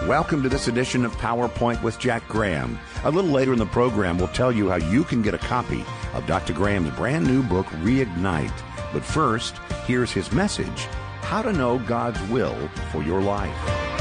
Welcome to this edition of PowerPoint with Jack Graham. A little later in the program, we'll tell you how you can get a copy of Dr. Graham's brand new book, Reignite. But first, here's his message, how to know God's will for your life.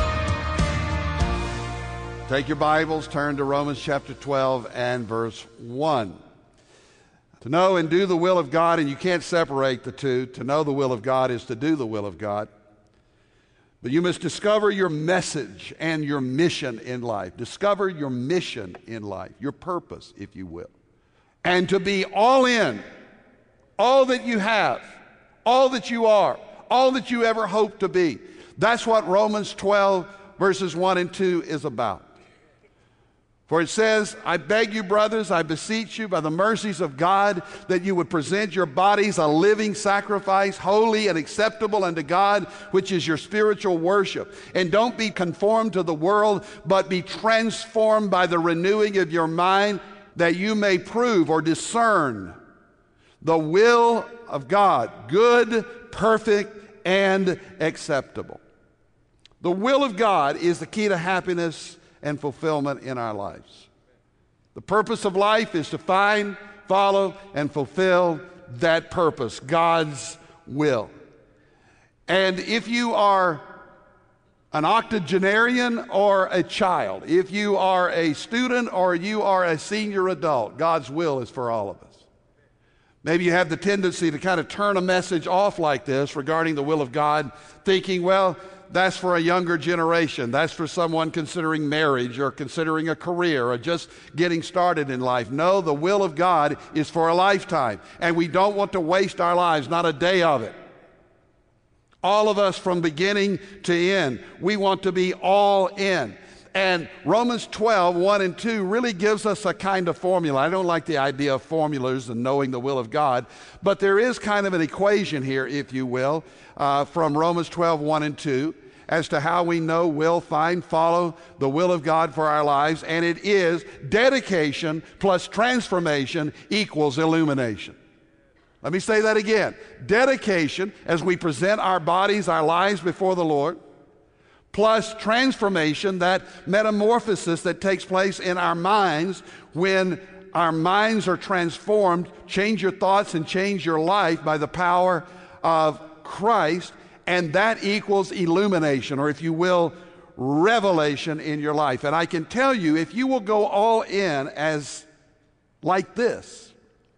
Take your Bibles, turn to Romans chapter 12 and verse 1. To know and do the will of God, and you can't separate the two. To know the will of God is to do the will of God. But you must discover your message and your mission in life. Discover your mission in life, your purpose, if you will. And to be all in, all that you have, all that you are, all that you ever hope to be. That's what Romans 12 verses 1 and 2 is about. For it says, I beg you, brothers, I beseech you by the mercies of God, that you would present your bodies a living sacrifice, holy and acceptable unto God, which is your spiritual worship. And don't be conformed to the world, but be transformed by the renewing of your mind, that you may prove or discern the will of God, good, perfect, and acceptable. The will of God is the key to happiness and fulfillment in our lives. The purpose of life is to find, follow, and fulfill that purpose, God's will. And if you are an octogenarian or a child, if you are a student or you are a senior adult, God's will is for all of us. Maybe you have the tendency to kind of turn a message off like this regarding the will of God, thinking, well, that's for a younger generation. That's for someone considering marriage or considering a career or just getting started in life. No, the will of God is for a lifetime, and we don't want to waste our lives, not a day of it. All of us from beginning to end, we want to be all in. And Romans 12, 1 and 2 really gives us a kind of formula. I don't like the idea of formulas and knowing the will of God, but there is kind of an equation here, if you will, from Romans 12, 1 and 2, as to how we know, will, find, follow the will of God for our lives. And it is dedication plus transformation equals illumination. Let me say that again. Dedication, as we present our bodies, our lives before the Lord, plus transformation, that metamorphosis that takes place in our minds when our minds are transformed. Change your thoughts and change your life by the power of Christ, and that equals illumination, or if you will, revelation in your life. And I can tell you, if you will go all in as like this,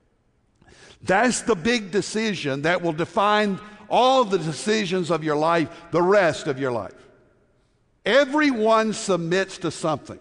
that's the big decision that will define all the decisions of your life, the rest of your life. Everyone submits to something.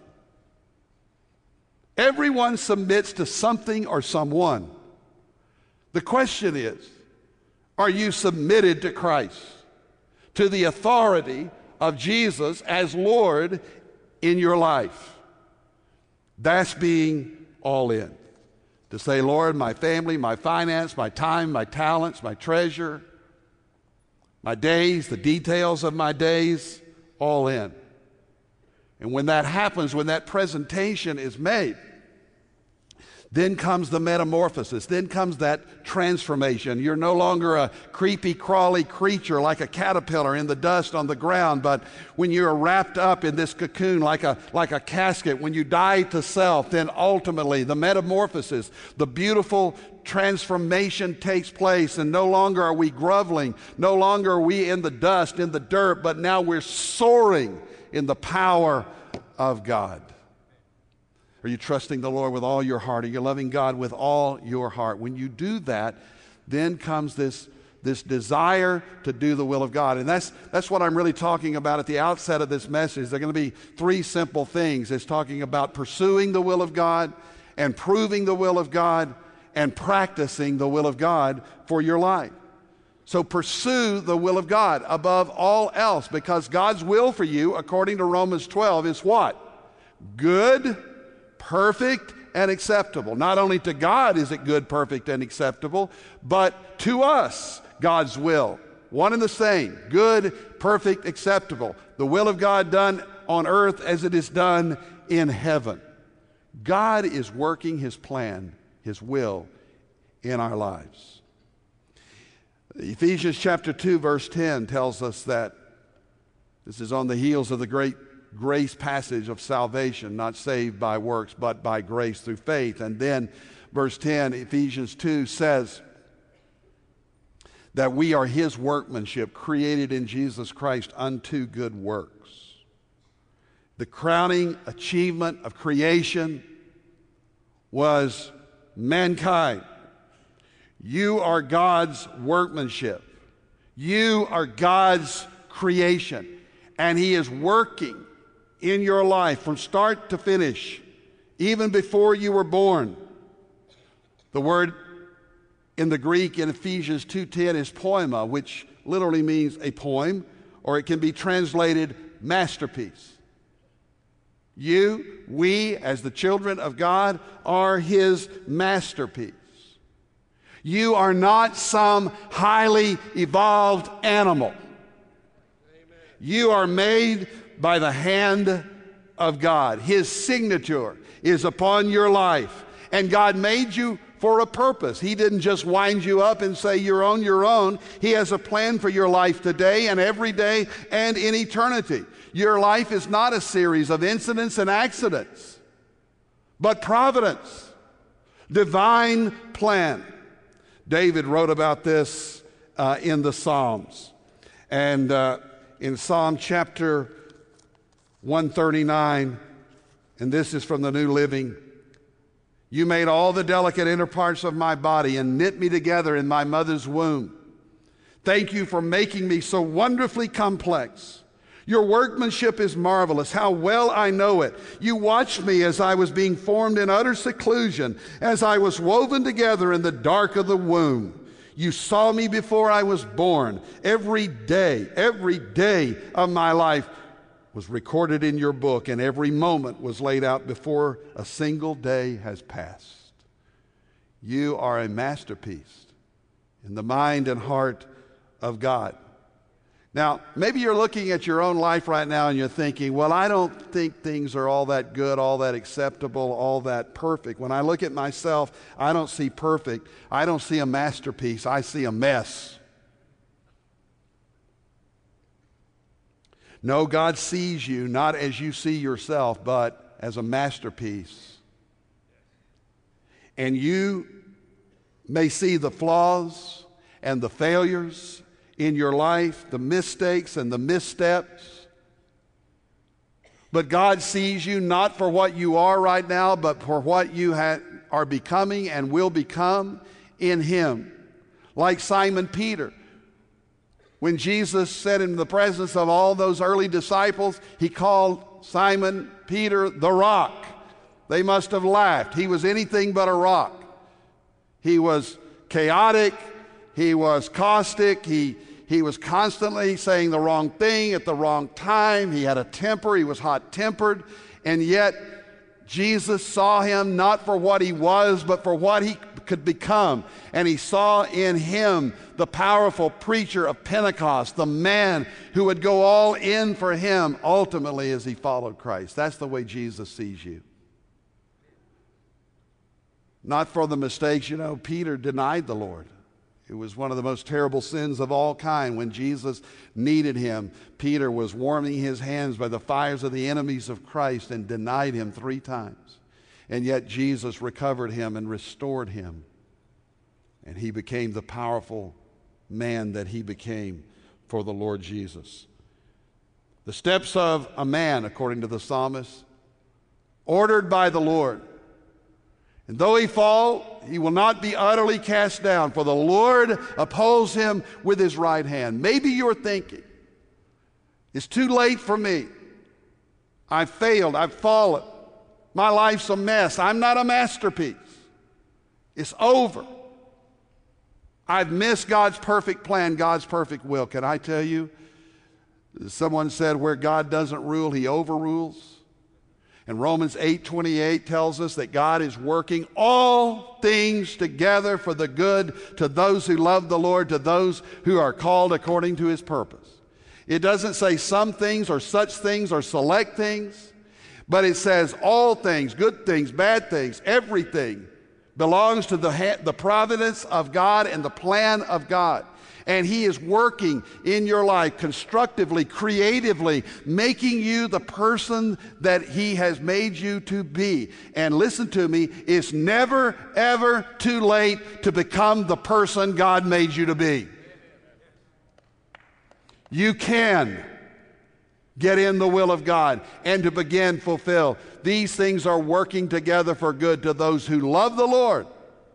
Everyone submits to something or someone. The question is, are you submitted to Christ, to the authority of Jesus as Lord in your life? That's being all in. To say, Lord, my family, my finance, my time, my talents, my treasure, my days, the details of my days, all in. And when that happens, when that presentation is made, then comes the metamorphosis. Then comes that transformation. You're no longer a creepy, crawly creature like a caterpillar in the dust on the ground, but when you're wrapped up in this cocoon like a casket, when you die to self, then ultimately the metamorphosis, the beautiful transformation takes place, and no longer are we groveling, no longer are we in the dust, in the dirt, but now we're soaring in the power of God. Are you trusting the Lord with all your heart? Are you loving God with all your heart? When you do that, then comes this desire to do the will of God. And that's what I'm really talking about at the outset of this message. There are going to be three simple things. It's talking about pursuing the will of God and proving the will of God and practicing the will of God for your life. So pursue the will of God above all else, because God's will for you, according to Romans 12, is what? Good, perfect, and acceptable. Not only to God is it good, perfect, and acceptable, but to us, God's will. One and the same. Good, perfect, acceptable. The will of God done on earth as it is done in heaven. God is working His plan, His will in our lives. Ephesians chapter 2 verse 10 tells us that this is on the heels of the great grace passage of salvation, not saved by works, but by grace through faith. And then verse 10, Ephesians 2 says that we are his workmanship, created in Jesus Christ unto good works. The crowning achievement of creation was mankind. You are God's workmanship. You are God's creation. And he is working in your life from start to finish, even before you were born. The word in the Greek in Ephesians 2:10 is poema, which literally means a poem, or it can be translated masterpiece. We, as the children of God, are his masterpiece. You are not some highly evolved animal. Amen. You are made by the hand of God. His signature is upon your life. And God made you for a purpose. He didn't just wind you up and say, you're on your own. He has a plan for your life today and every day and in eternity. Your life is not a series of incidents and accidents, but providence, divine plan. David wrote about this in the Psalms. And in Psalm chapter 139, and this is from the New Living, you made all the delicate inner parts of my body and knit me together in my mother's womb. Thank you for making me so wonderfully complex. Your workmanship is marvelous. How well I know it. You watched me as I was being formed in utter seclusion, as I was woven together in the dark of the womb. You saw me before I was born. Every day of my life was recorded in your book, and every moment was laid out before a single day has passed. You are a masterpiece in the mind and heart of God. Now, maybe you're looking at your own life right now and you're thinking, well, I don't think things are all that good, all that acceptable, all that perfect. When I look at myself, I don't see perfect. I don't see a masterpiece. I see a mess. No, God sees you not as you see yourself, but as a masterpiece. And you may see the flaws and the failures in your life, the mistakes and the missteps. But God sees you not for what you are right now, but for what you are becoming and will become in him. Like Simon Peter. When Jesus said in the presence of all those early disciples, he called Simon Peter the rock. They must have laughed. He was anything but a rock. He was chaotic. He was caustic. He was constantly saying the wrong thing at the wrong time. He had a temper. He was hot-tempered. And yet, Jesus saw him not for what he was, but for what he could become. And he saw in him the powerful preacher of Pentecost, the man who would go all in for him ultimately as he followed Christ. That's the way Jesus sees you. Not for the mistakes. You know, Peter denied the Lord. It was one of the most terrible sins of all kind. When Jesus needed him, Peter was warming his hands by the fires of the enemies of Christ and denied him 3 times. And yet Jesus recovered him and restored him. And he became the powerful man that he became for the Lord Jesus. The steps of a man, according to the psalmist, ordered by the Lord. And though he fall, he will not be utterly cast down, for the Lord upholds him with his right hand. Maybe you're thinking, it's too late for me. I've failed. I've fallen. My life's a mess. I'm not a masterpiece. It's over. I've missed God's perfect plan, God's perfect will. Can I tell you, someone said where God doesn't rule, he overrules. And Romans 8:28 tells us that God is working all things together for the good to those who love the Lord, to those who are called according to his purpose. It doesn't say some things or such things or select things, but it says all things, good things, bad things, everything belongs to the providence of God and the plan of God. And He is working in your life constructively, creatively, making you the person that He has made you to be. And listen to me, it's never, ever too late to become the person God made you to be. You can get in the will of God and to begin fulfill. These things are working together for good to those who love the Lord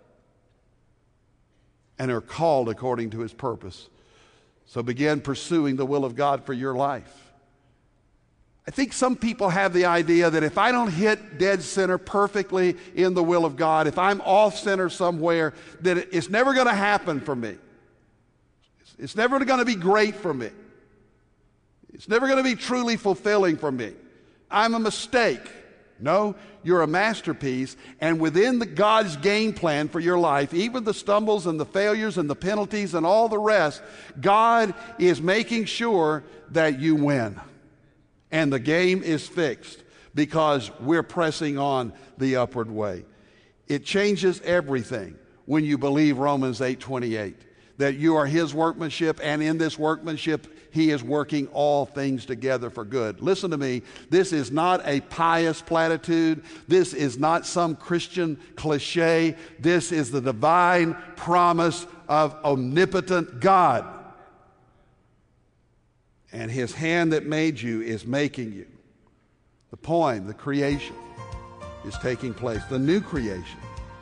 and are called according to His purpose. So begin pursuing the will of God for your life. I think some people have the idea that if I don't hit dead center perfectly in the will of God, if I'm off center somewhere, that it's never going to happen for me. It's never going to be great for me. It's never going to be truly fulfilling for me. I'm a mistake. No, you're a masterpiece, and within God's game plan for your life, even the stumbles and the failures and the penalties and all the rest, God is making sure that you win. And the game is fixed because we're pressing on the upward way. It changes everything when you believe Romans 8:28, that you are His workmanship, and in this workmanship He is working all things together for good. Listen to me. This is not a pious platitude. This is not some Christian cliche. This is the divine promise of omnipotent God. And His hand that made you is making you. The poem, the creation, is taking place. The new creation.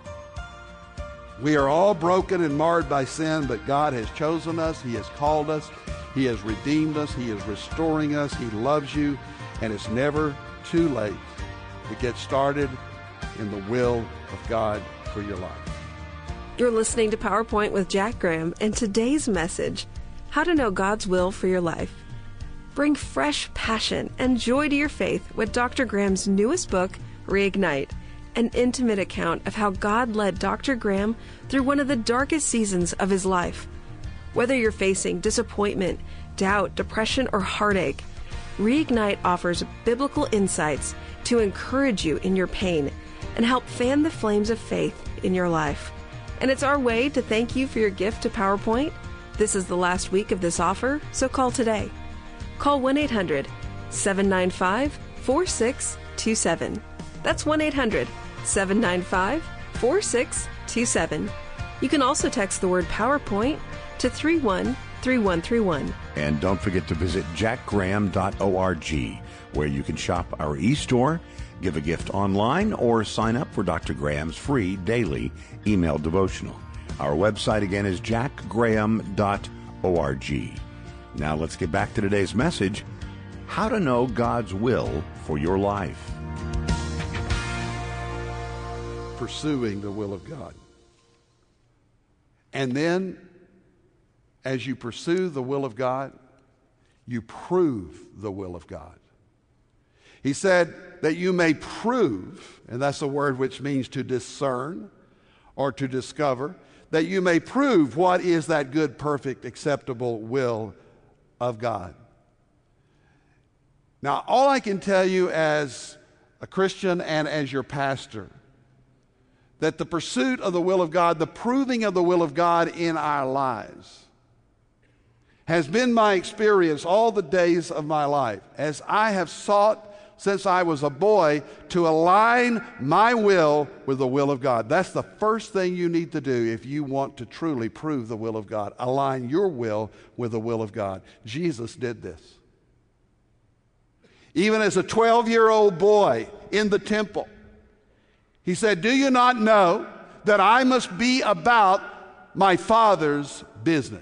We are all broken and marred by sin, but God has chosen us. He has called us. He has redeemed us. He is restoring us. He loves you. And it's never too late to get started in the will of God for your life. You're listening to PowerPoint with Jack Graham, and today's message, how to know God's will for your life. Bring fresh passion and joy to your faith with Dr. Graham's newest book, Reignite, an intimate account of how God led Dr. Graham through one of the darkest seasons of his life. Whether you're facing disappointment, doubt, depression, or heartache, Reignite offers biblical insights to encourage you in your pain and help fan the flames of faith in your life. And it's our way to thank you for your gift to PowerPoint. This is the last week of this offer, so call today. Call 1-800-795-4627. That's 1-800-795-4627. You can also text the word PowerPoint to 313131. And don't forget to visit jackgraham.org, where you can shop our e-store, give a gift online, or sign up for Dr. Graham's free daily email devotional. Our website again is jackgraham.org. Now let's get back to today's message, how to know God's will for your life. Pursuing the will of God. And then, as you pursue the will of God, you prove the will of God. He said that you may prove, and that's a word which means to discern or to discover, that you may prove what is that good, perfect, acceptable will of God. Now, all I can tell you as a Christian and as your pastor, that the pursuit of the will of God, the proving of the will of God in our lives, has been my experience all the days of my life, as I have sought since I was a boy to align my will with the will of God. That's the first thing you need to do if you want to truly prove the will of God. Align your will with the will of God. Jesus did this. Even as a 12-year-old boy in the temple, He said, "Do you not know that I must be about my Father's business?"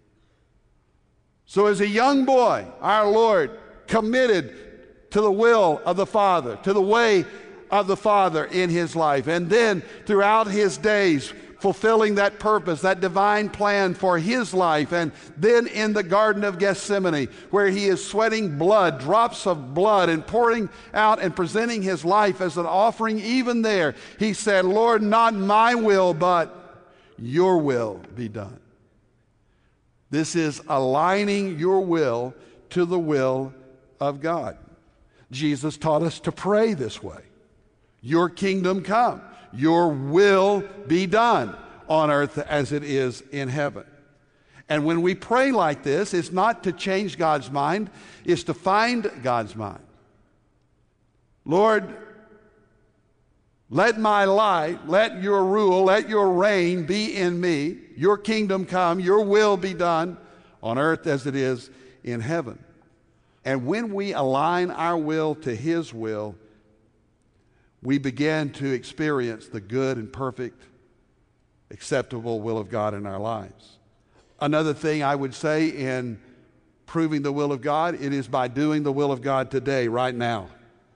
So as a young boy, our Lord committed to the will of the Father, to the way of the Father in His life. And then throughout His days, fulfilling that purpose, that divine plan for His life. And then in the Garden of Gethsemane, where He is sweating blood, drops of blood, and pouring out and presenting His life as an offering, even there, He said, "Lord, not my will, but your will be done." This is aligning your will to the will of God. Jesus taught us to pray this way. Your kingdom come, your will be done on earth as it is in heaven. And when we pray like this, it's not to change God's mind, it's to find God's mind. Lord, let my light, let your rule, let your reign be in me. Your kingdom come, your will be done on earth as it is in heaven. And when we align our will to his will, we begin to experience the good and perfect, acceptable will of God in our lives. Another thing I would say in proving the will of God, it is by doing the will of God today, right now.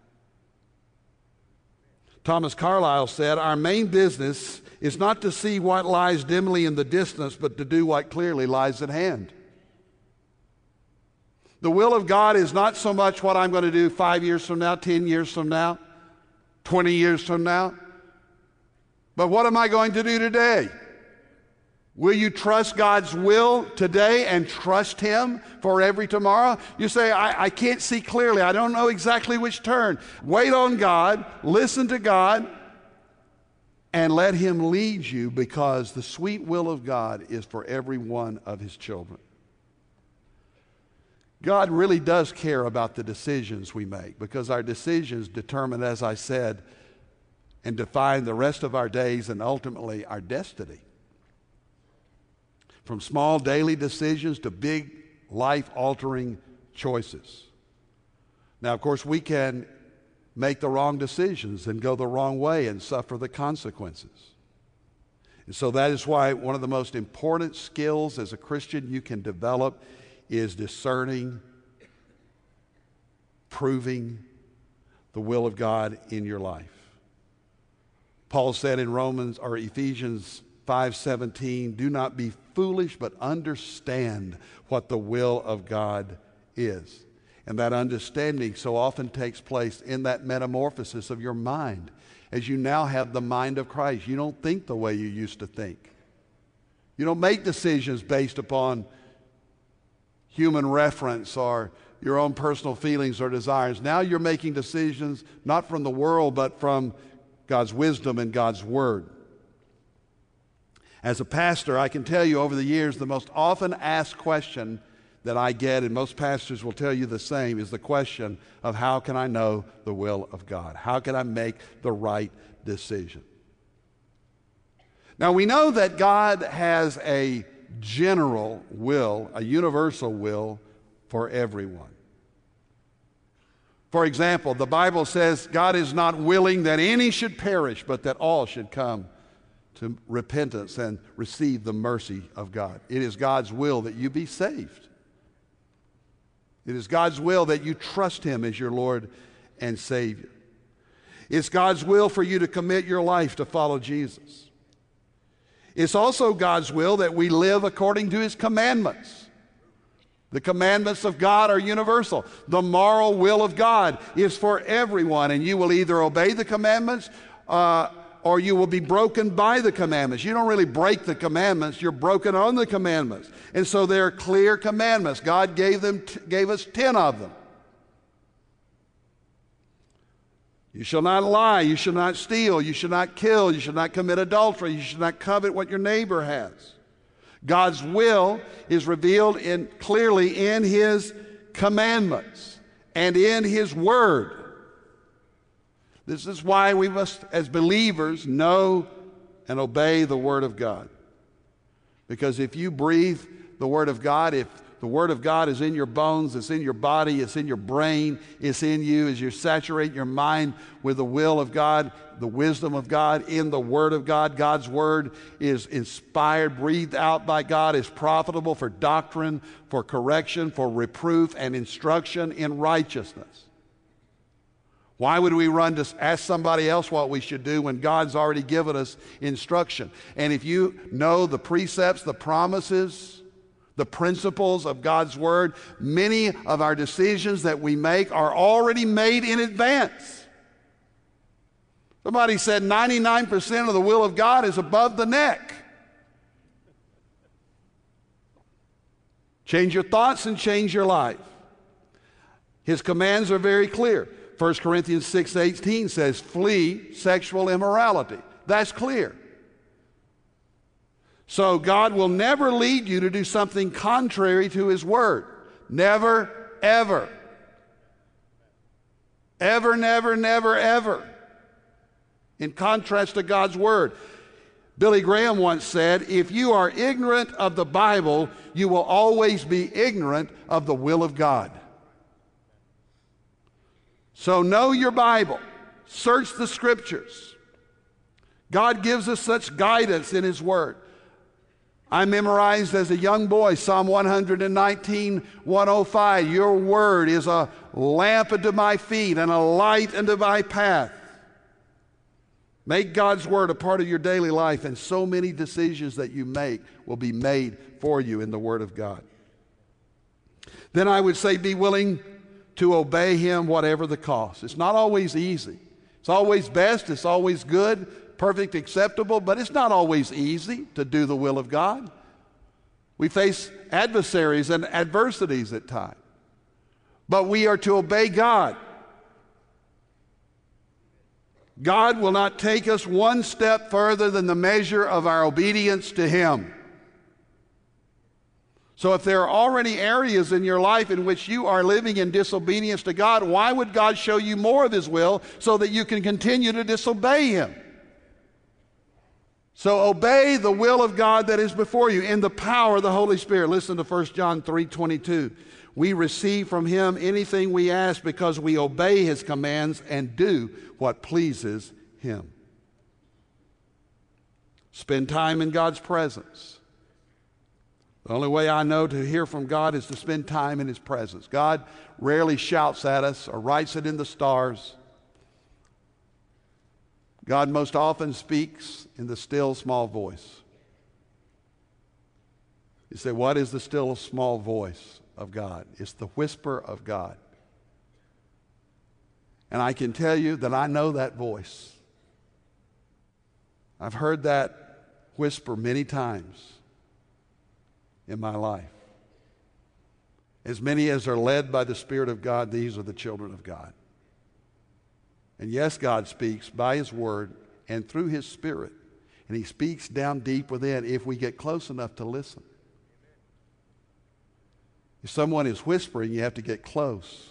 Thomas Carlyle said, our main business is not to see what lies dimly in the distance, but to do what clearly lies at hand. The will of God is not so much what I'm going to do 5 years from now, 10 years from now, 20 years from now, but what am I going to do today? Will you trust God's will today and trust him for every tomorrow? You say, I can't see clearly. I don't know exactly which turn. Wait on God, listen to God, and let him lead you, because the sweet will of God is for every one of his children. God really does care about the decisions we make, because our decisions determine, as I said, and define the rest of our days and ultimately our destiny. From small daily decisions to big life-altering choices. Now, of course, we can make the wrong decisions and go the wrong way and suffer the consequences. And so that is why one of the most important skills as a Christian you can develop is discerning, proving the will of God in your life. Paul said in Ephesians 5:17, do not be foolish, but understand what the will of God is. And that understanding so often takes place in that metamorphosis of your mind. As you now have the mind of Christ, you don't think the way you used to think. You don't make decisions based upon human reference or your own personal feelings or desires. Now you're making decisions not from the world, but from God's wisdom and God's word. As a pastor, I can tell you over the years, the most often asked question that I get, and most pastors will tell you the same, is the question of how can I know the will of God? How can I make the right decision? Now we know that God has a general will, a universal will for everyone. For example, the Bible says God is not willing that any should perish, but that all should come to repentance and receive the mercy of God. It is God's will that you be saved. It is God's will that you trust him as your Lord and Savior. It's God's will for you to commit your life to follow Jesus. It's also God's will that we live according to his commandments. The commandments of God are universal. The moral will of God is for everyone, and you will either obey the commandments or you will be broken by the commandments. You don't really break the commandments, you're broken on the commandments. And so they're clear commandments. God gave us 10 of them. You shall not lie, you shall not steal, you shall not kill, you shall not commit adultery, you shall not covet what your neighbor has. God's will is revealed clearly in his commandments and in his word. This is why we must, as believers, know and obey the Word of God. Because if you breathe the Word of God, if the Word of God is in your bones, it's in your body, it's in your brain, it's in you, as you saturate your mind with the will of God, the wisdom of God, in the Word of God, God's Word is inspired, breathed out by God, is profitable for doctrine, for correction, for reproof, and instruction in righteousness. Why would we run to ask somebody else what we should do when God's already given us instruction? And if you know the precepts, the promises, the principles of God's Word, many of our decisions that we make are already made in advance. Somebody said 99% of the will of God is above the neck. Change your thoughts and change your life. His commands are very clear. 1 Corinthians 6:18 says, flee sexual immorality. That's clear. So God will never lead you to do something contrary to His Word. Never, ever. Ever, never, never, ever. In contrast to God's Word. Billy Graham once said, if you are ignorant of the Bible, you will always be ignorant of the will of God. So know your Bible. Search the Scriptures. God gives us such guidance in His Word. I memorized as a young boy Psalm 119, 105. Your word is a lamp unto my feet and a light unto my path. Make God's word a part of your daily life, and so many decisions that you make will be made for you in the Word of God. Then I would say be willing to obey Him whatever the cost. It's not always easy. It's always best. It's always good, perfect, acceptable, but it's not always easy to do the will of God. We face adversaries and adversities at times, but we are to obey God. God will not take us one step further than the measure of our obedience to Him. So if there are already areas in your life in which you are living in disobedience to God, why would God show you more of His will so that you can continue to disobey Him? So obey the will of God that is before you in the power of the Holy Spirit. Listen to 1 John 3:22. We receive from Him anything we ask because we obey His commands and do what pleases Him. Spend time in God's presence. The only way I know to hear from God is to spend time in His presence. God rarely shouts at us or writes it in the stars. God most often speaks in the still small voice. You say, what is the still small voice of God? It's the whisper of God. And I can tell you that I know that voice. I've heard that whisper many times in my life. As many as are led by the Spirit of God, these are the children of God. And yes, God speaks by His Word and through His Spirit. And He speaks down deep within if we get close enough to listen. If someone is whispering, you have to get close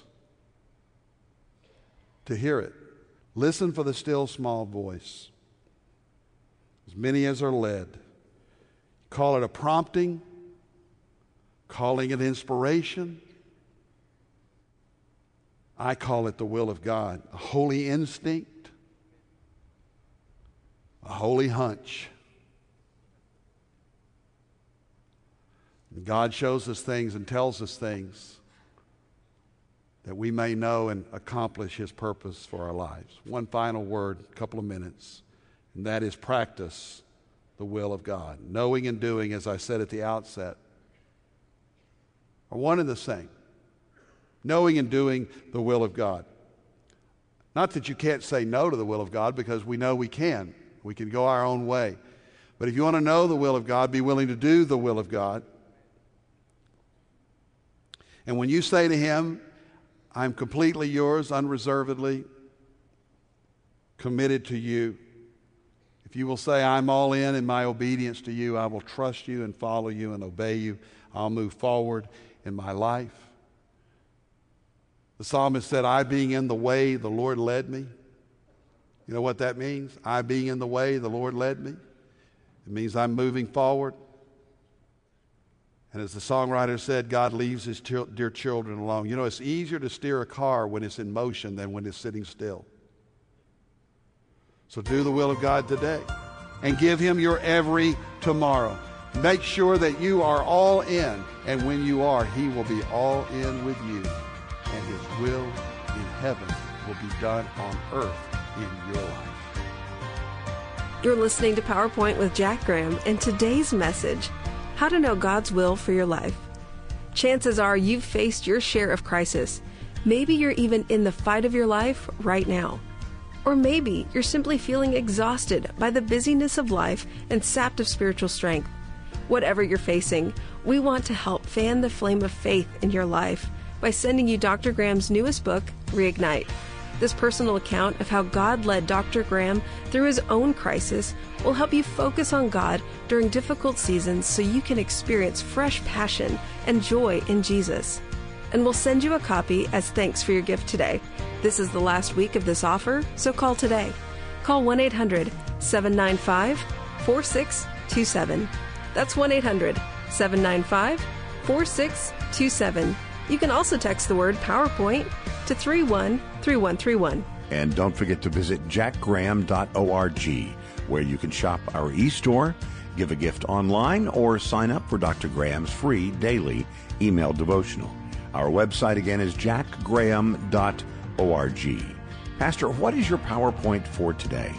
to hear it. Listen for the still small voice. As many as are led. Call it a prompting, calling it inspiration. I call it the will of God, a holy instinct, a holy hunch. And God shows us things and tells us things that we may know and accomplish His purpose for our lives. One final word, a couple of minutes, and that is practice the will of God. Knowing and doing, as I said at the outset, are one and the same. Knowing and doing the will of God. Not that you can't say no to the will of God, because we know we can. We can go our own way. But if you want to know the will of God, be willing to do the will of God. And when you say to Him, I'm completely yours, unreservedly committed to you. If you will say, I'm all in my obedience to you, I will trust you and follow you and obey you. I'll move forward in my life. The psalmist said, I being in the way, the Lord led me. You know what that means? I being in the way, the Lord led me. It means I'm moving forward. And as the songwriter said, God leaves His dear children alone. You know, it's easier to steer a car when it's in motion than when it's sitting still. So do the will of God today and give Him your every tomorrow. Make sure that you are all in, and when you are, He will be all in with you, and His will in heaven will be done on earth in your life. You're listening to PowerPoint with Jack Graham, and today's message, how to know God's will for your life. Chances are you've faced your share of crisis. Maybe you're even in the fight of your life right now. Or maybe you're simply feeling exhausted by the busyness of life and sapped of spiritual strength. Whatever you're facing, we want to help fan the flame of faith in your life by sending you Dr. Graham's newest book, Reignite. This personal account of how God led Dr. Graham through his own crisis will help you focus on God during difficult seasons so you can experience fresh passion and joy in Jesus. And we'll send you a copy as thanks for your gift today. This is the last week of this offer, so call today. Call 1-800-795-4627. That's 1-800-795-4627. You can also text the word PowerPoint to 313131. And don't forget to visit jackgraham.org, where you can shop our e-store, give a gift online, or sign up for Dr. Graham's free daily email devotional. Our website again is jackgraham.org. Pastor, what is your PowerPoint for today?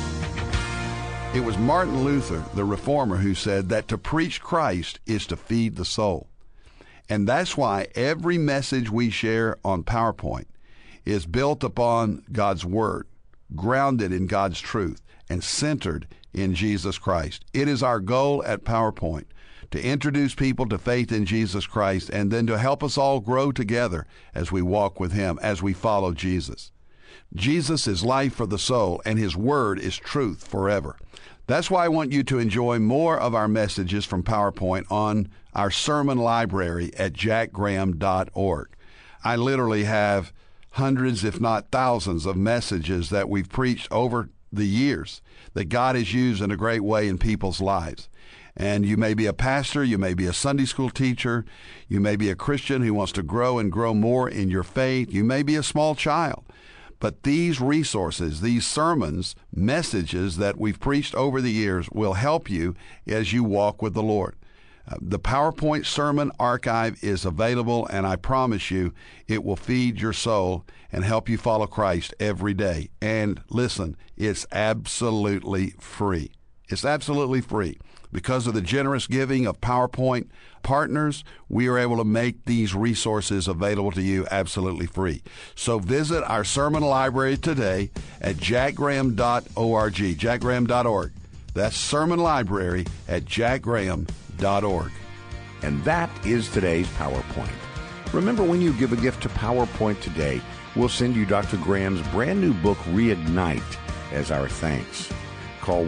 It was Martin Luther, the reformer, who said that to preach Christ is to feed the soul. And that's why every message we share on PowerPoint is built upon God's Word, grounded in God's truth, and centered in Jesus Christ. It is our goal at PowerPoint to introduce people to faith in Jesus Christ and then to help us all grow together as we walk with Him, as we follow Jesus. Jesus is life for the soul, and His Word is truth forever. That's why I want you to enjoy more of our messages from PowerPoint on our sermon library at jackgraham.org. I literally have hundreds, if not thousands, of messages that we've preached over the years that God has used in a great way in people's lives. And you may be a pastor, you may be a Sunday school teacher, you may be a Christian who wants to grow and grow more in your faith, you may be a small child. But these resources, these sermons, messages that we've preached over the years will help you as you walk with the Lord. The PowerPoint Sermon Archive is available, and I promise you it will feed your soul and help you follow Christ every day. And listen, it's absolutely free. It's absolutely free. Because of the generous giving of PowerPoint partners, we are able to make these resources available to you absolutely free. So visit our sermon library today at jackgraham.org, jackgraham.org. That's sermon library at jackgraham.org. And that is today's PowerPoint. Remember, when you give a gift to PowerPoint today, we'll send you Dr. Graham's brand new book, Reignite, as our thanks. Call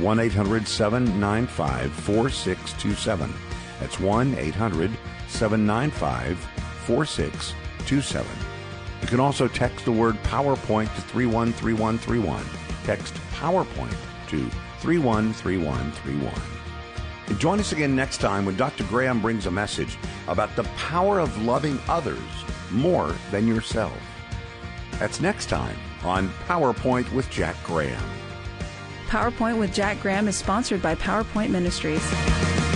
1-800-795-4627. That's 1-800-795-4627. You can also text the word PowerPoint to 313131. Text PowerPoint to 313131. And join us again next time when Dr. Graham brings a message about the power of loving others more than yourself. That's next time on PowerPoint with Jack Graham. PowerPoint with Jack Graham is sponsored by PowerPoint Ministries.